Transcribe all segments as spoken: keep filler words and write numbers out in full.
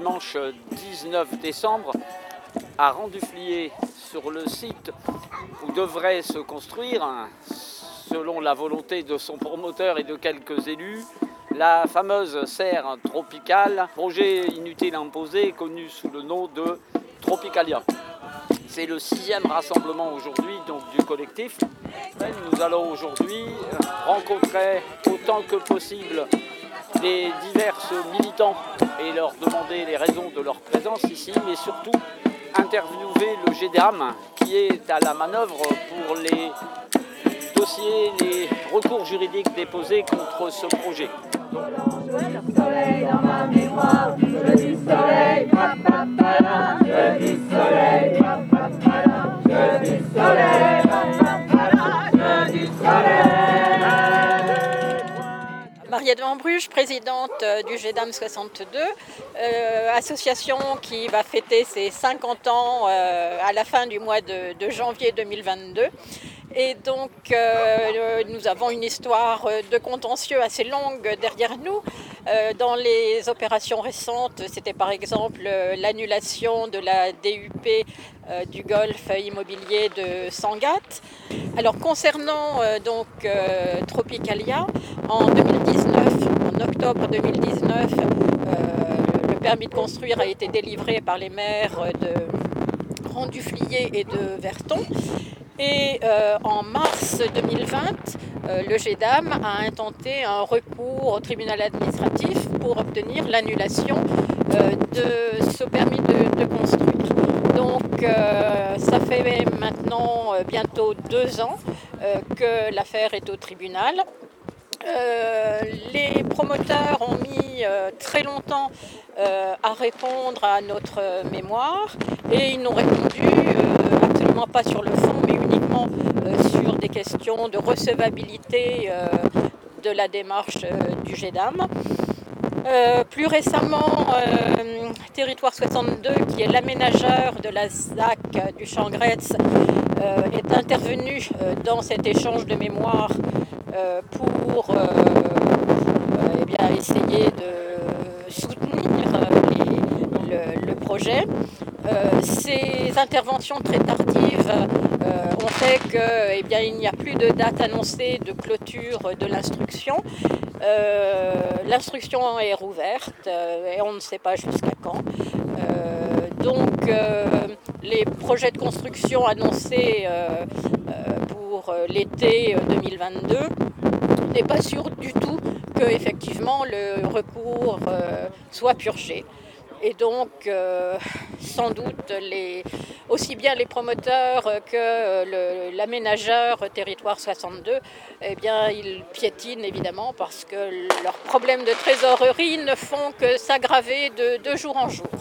dimanche dix-neuf décembre, à Randuflier, sur le site où devrait se construire, selon la volonté de son promoteur et de quelques élus, la fameuse serre tropicale, projet inutile imposé, connu sous le nom de Tropicalia. C'est le sixième rassemblement aujourd'hui donc, du collectif. Nous allons aujourd'hui rencontrer autant que possible les divers militants et leur demander les raisons de leur présence ici, mais surtout interviewer le G D A M qui est à la manœuvre pour les dossiers, les recours juridiques déposés contre ce projet. Je du soleil dans ma mémoire, je du soleil, papapala, je du soleil, papapala, je du soleil, papapala, je du soleil. Mariette Van Bruges, présidente du G D A M soixante-deux, euh, association qui va fêter ses cinquante ans euh, à la fin du mois de, de janvier deux mille vingt-deux. Et donc, euh, nous avons une histoire de contentieux assez longue derrière nous. Euh, dans les opérations récentes, c'était par exemple l'annulation de la D U P euh, du Golfe immobilier de Sangatte. Alors, concernant euh, donc, euh, Tropicalia, en deux mille dix-neuf, en octobre deux mille dix-neuf, euh, le permis de construire a été délivré par les maires de Randuflier et de Verton. Et euh, en mars deux mille vingt, euh, le G D A M a intenté un recours au tribunal administratif pour obtenir l'annulation euh, de ce permis de, de construire. Donc euh, ça fait maintenant euh, bientôt deux ans euh, que l'affaire est au tribunal. Euh, les promoteurs ont mis euh, très longtemps euh, à répondre à notre euh, mémoire et ils n'ont répondu euh, absolument pas sur le fond mais uniquement euh, sur des questions de recevabilité euh, de la démarche euh, du G D A M. Euh, plus récemment, euh, Territoire soixante-deux, qui est l'aménageur de la Z A C du Champ Gretz, euh, est intervenu euh, dans cet échange de mémoire euh, pour euh, euh, eh bien, essayer de soutenir les, le, le projet. Euh, ces interventions très tardives euh, ont fait qu'il eh bien, il n'y a plus de date annoncée de clôture de l'instruction. Euh, l'instruction est rouverte euh, et on ne sait pas jusqu'à quand. Euh, donc euh, les projets de construction annoncés euh, euh, pour l'été deux mille vingt-deux, on n'est pas sûr du tout que effectivement le recours euh, soit purgé. Et donc, euh, sans doute, les, aussi bien les promoteurs que le, l'aménageur Territoire soixante-deux, eh bien, ils piétinent évidemment parce que leurs problèmes de trésorerie ne font que s'aggraver de, de jour en jour.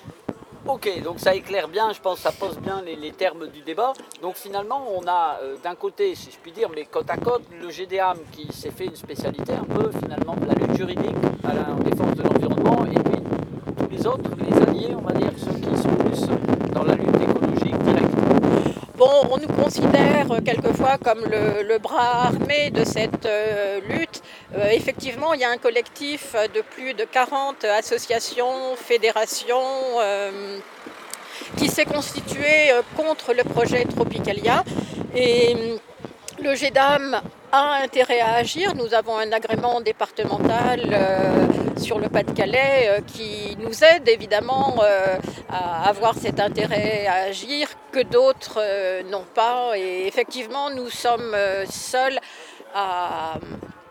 Ok, donc ça éclaire bien, je pense que ça pose bien les, les termes du débat. Donc finalement, on a euh, d'un côté, si je puis dire, mais côte à côte, le G D A M qui s'est fait une spécialité un peu finalement de la lutte juridique à la en défense de l'environnement, et puis les autres, les alliés, on va dire, ceux qui sont plus dans la lutte écologique directe. Bon, on nous considère quelquefois comme le, le bras armé de cette euh, lutte. Euh, effectivement, il y a un collectif de plus de quarante associations, fédérations euh, qui s'est constitué euh, contre le projet Tropicalia. Et euh, le G D A M a intérêt à agir. Nous avons un agrément départemental euh, sur le Pas-de-Calais euh, qui nous aide évidemment euh, à avoir cet intérêt à agir que d'autres euh, n'ont pas. Et effectivement, nous sommes euh, seuls à, à,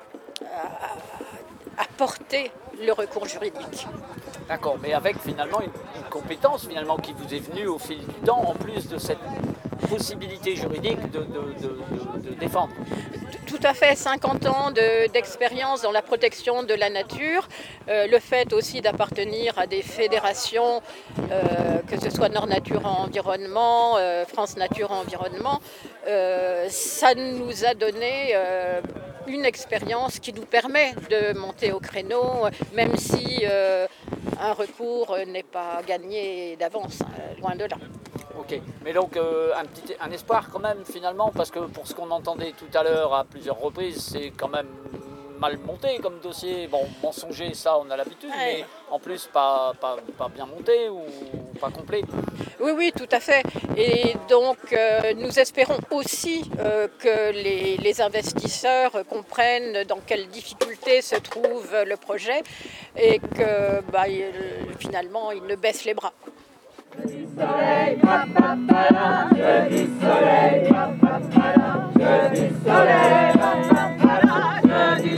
à porter le recours juridique. D'accord, mais avec finalement une, une compétence finalement qui vous est venue au fil du temps, en plus de cette possibilité juridique de, de, de, de, de défendre. Tout à fait, cinquante ans de, d'expérience dans la protection de la nature, euh, le fait aussi d'appartenir à des fédérations, euh, que ce soit Nord Nature Environnement, euh, France Nature Environnement, euh, ça nous a donné euh, une expérience qui nous permet de monter au créneau, même si euh, un recours n'est pas gagné d'avance, hein, loin de là. Ok, mais donc euh, un, petit, un espoir quand même finalement, parce que pour ce qu'on entendait tout à l'heure à plusieurs reprises, c'est quand même mal monté comme dossier. Bon, mensonger, ça on a l'habitude, Ouais. mais en plus pas, pas, pas bien monté ou pas complet. Oui, oui, tout à fait. Et donc, euh, nous espérons aussi euh, que les, les investisseurs comprennent dans quelles difficultés se trouve le projet et que bah, il- finalement, ils ne baissent les bras. Je dis soleil, pa, pa, pa, là. Je dis soleil, pa, pa, pa, là. Je dis soleil, pa, pa, pa, là. Je dis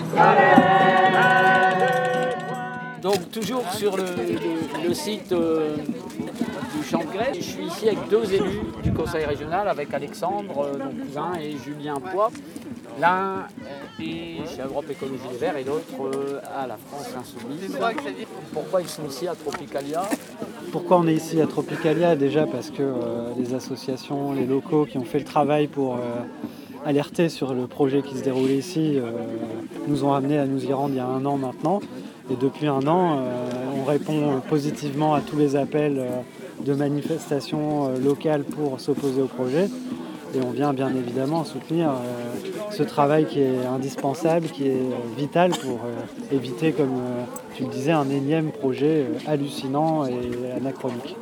soleil. Donc toujours sur le, le- le site euh, du Champ de Grèce, je suis ici avec deux élus du conseil régional, avec Alexandre, euh, donc cousin, et Julien Poix. L'un euh, est chez Europe Écologie Les Verts et l'autre euh, à la France Insoumise. Pourquoi ils sont ici à Tropicalia? Pourquoi on est ici à Tropicalia? Déjà parce que euh, les associations, les locaux qui ont fait le travail pour euh, alerter sur le projet qui se déroulait ici euh, nous ont amenés à nous y rendre il y a un an maintenant. Et depuis un an, euh, on répond positivement à tous les appels euh, de manifestations euh, locales pour s'opposer au projet. Et on vient bien évidemment soutenir euh, ce travail qui est indispensable, qui est euh, vital pour euh, éviter, comme euh, tu le disais, un énième projet euh, hallucinant et anachronique.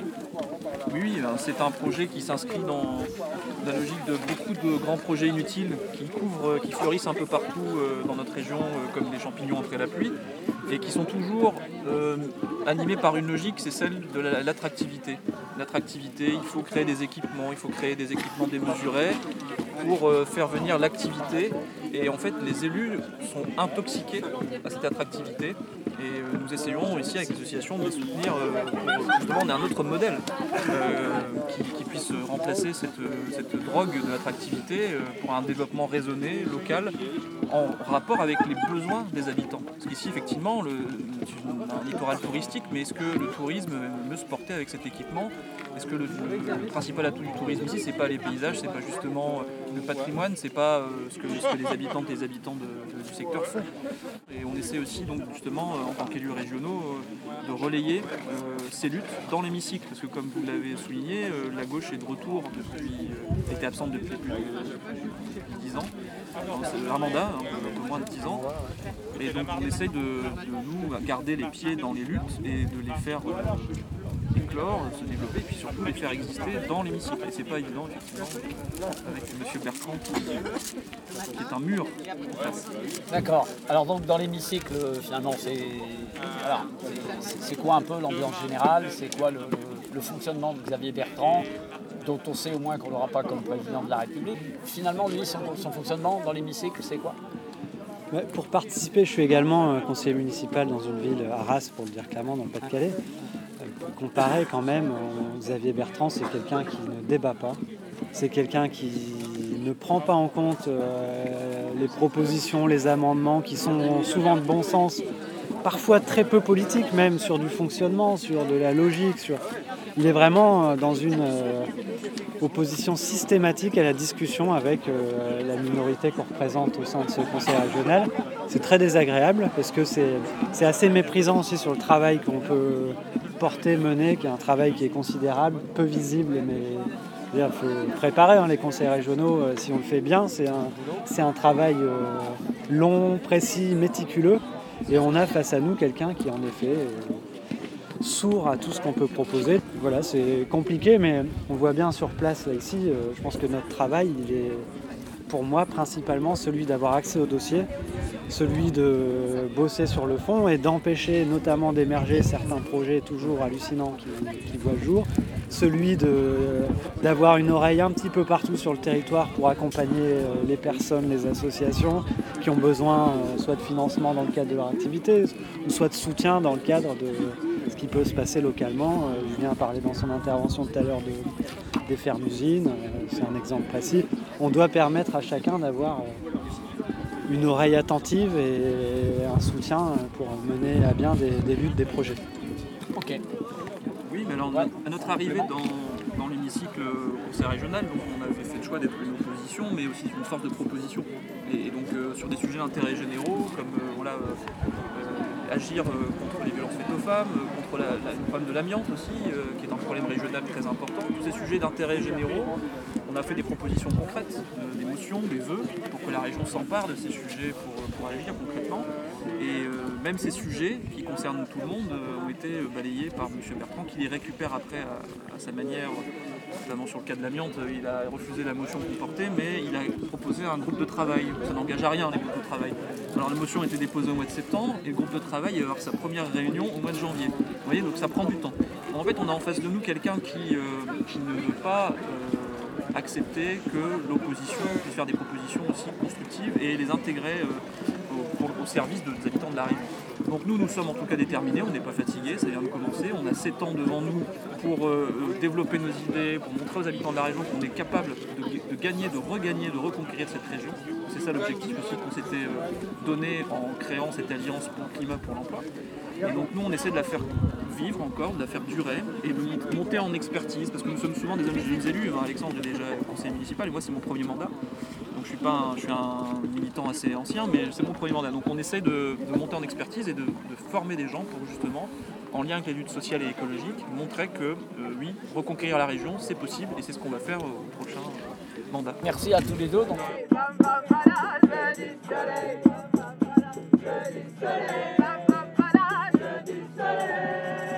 Oui, oui, ben, c'est un projet qui s'inscrit dans la logique de beaucoup de grands projets inutiles qui couvrent, qui fleurissent un peu partout euh, dans notre région, euh, comme des champignons après la pluie, et qui sont toujours euh, animés par une logique, c'est celle de la- l'attractivité. L'attractivité, il faut créer des équipements, il faut créer des équipements démesurés pour euh, faire venir l'activité. Et en fait, les élus sont intoxiqués à cette attractivité. Et euh, nous essayons ici avec l'association de les soutenir euh, pour justement on a un autre modèle euh, qui, qui puisse remplacer cette, cette drogue de l'attractivité euh, pour un développement raisonné, local, en rapport avec les besoins des habitants. Parce qu'ici, effectivement, le, c'est un littoral touristique, mais est-ce que le tourisme peut se porter avec cet équipement? Est-ce que le, le principal atout du tourisme ici, c'est pas les paysages, c'est pas justement le patrimoine, c'est pas euh, ce, que, ce que les habitantes et les habitants de- de- du secteur font? Et on essaie aussi, donc, justement, euh, en tant qu'élus régionaux, euh, de relayer euh, ces luttes dans l'hémicycle. Parce que, comme vous l'avez souligné, euh, la gauche est de retour depuis, euh, était absente depuis plus de depuis dix ans. Donc, c'est un mandat, hein, un peu moins de dix ans. Et donc on essaye de, de nous garder les pieds dans les luttes et de les faire euh, éclore, se développer, et puis surtout les faire exister dans l'hémicycle. Et c'est pas évident, effectivement, avec M. Bertrand qui, qui est un mur en face. D'accord. Alors donc dans l'hémicycle, euh, finalement, c'est alors, c'est- c'est quoi un peu l'ambiance générale? C'est quoi le, le- le fonctionnement de Xavier Bertrand, dont on sait au moins qu'on l'aura pas comme président de la République? Finalement, lui, son, son fonctionnement dans l'hémicycle, c'est quoi? Ouais, pour participer, je suis également euh, conseiller municipal dans une ville, Arras, pour le dire clairement, dans le Pas-de-Calais. Euh, pour comparer quand même, euh, Xavier Bertrand, c'est quelqu'un qui ne débat pas. C'est quelqu'un qui ne prend pas en compte euh, les propositions, les amendements qui sont souvent de bon sens, parfois très peu politiques même, sur du fonctionnement, sur de la logique. Sur... Il est vraiment euh, dans une euh, opposition systématique à la discussion avec euh, la minorité qu'on représente au sein de ce conseil régional. C'est très désagréable parce que c'est c'est assez méprisant aussi sur le travail qu'on peut porter, mener, qui est un travail qui est considérable, peu visible, mais il faut préparer hein, les conseils régionaux, euh, si on le fait bien, c'est un, c'est un travail euh, long, précis, méticuleux, et on a face à nous quelqu'un qui en effet est sourd à tout ce qu'on peut proposer. Voilà, c'est compliqué, mais on voit bien sur place là ici, euh, je pense que notre travail, il est pour moi principalement celui d'avoir accès au dossier, celui de bosser sur le fond et d'empêcher notamment d'émerger certains projets toujours hallucinants qui, qui voient le jour, celui de, d'avoir une oreille un petit peu partout sur le territoire pour accompagner les personnes, les associations qui ont besoin soit de financement dans le cadre de leur activité, ou soit de soutien dans le cadre de ce qui peut se passer localement. Julien a parlé dans son intervention tout à l'heure de, des fermes-usines, c'est un exemple précis. On doit permettre à chacun d'avoir une oreille attentive et un soutien pour mener à bien des, des luttes, des projets. Ok. Oui, mais alors, à notre arrivée dans, dans l'hémicycle au conseil régional, donc on avait fait le choix d'être une opposition, mais aussi une force de proposition. Et, et donc euh, sur des sujets d'intérêt généraux, comme euh, voilà, euh, agir euh, contre les violences faites aux femmes, euh, contre la, la, le problème de l'amiante aussi, euh, qui est un problème régional très important. Tous ces sujets d'intérêt généraux, On a fait des propositions concrètes, euh, des motions, des vœux, pour que la région s'empare de ces sujets pour, pour agir concrètement. Et euh, même ces sujets, qui concernent tout le monde, euh, ont été balayés par M. Bertrand, qui les récupère après à, à sa manière, notamment sur le cas de l'amiante. Il a refusé la motion qu'on portait, mais il a proposé un groupe de travail. Ça n'engage à rien, les groupes de travail. Alors la motion a été déposée au mois de septembre, et le groupe de travail va avoir sa première réunion au mois de janvier. Vous voyez, donc ça prend du temps. En fait, on a en face de nous quelqu'un qui, euh, qui ne veut pas euh, accepter que l'opposition puisse faire des propositions aussi constructives et les intégrer euh, au, au, au service des habitants de la région. Donc nous, nous sommes en tout cas déterminés, on n'est pas fatigués, ça vient de commencer. On a sept ans devant nous pour euh, développer nos idées, pour montrer aux habitants de la région qu'on est capable de, de gagner, de regagner, de reconquérir cette région. C'est ça l'objectif aussi qu'on s'était euh, donné en créant cette alliance pour le climat, pour l'emploi. Et donc nous, on essaie de la faire vivre encore, de la faire durer et de monter en expertise, parce que nous sommes souvent des jeunes élus. Alexandre est déjà conseiller municipal et moi c'est mon premier mandat. Donc je suis, pas un, je suis un militant assez ancien, mais c'est mon premier mandat. Donc on essaie de, de monter en expertise et de, de former des gens pour justement, en lien avec la lutte sociale et écologique, montrer que euh, oui, reconquérir la région, c'est possible et c'est ce qu'on va faire au prochain mandat. Merci à tous les deux. Donc. Je dis soleil.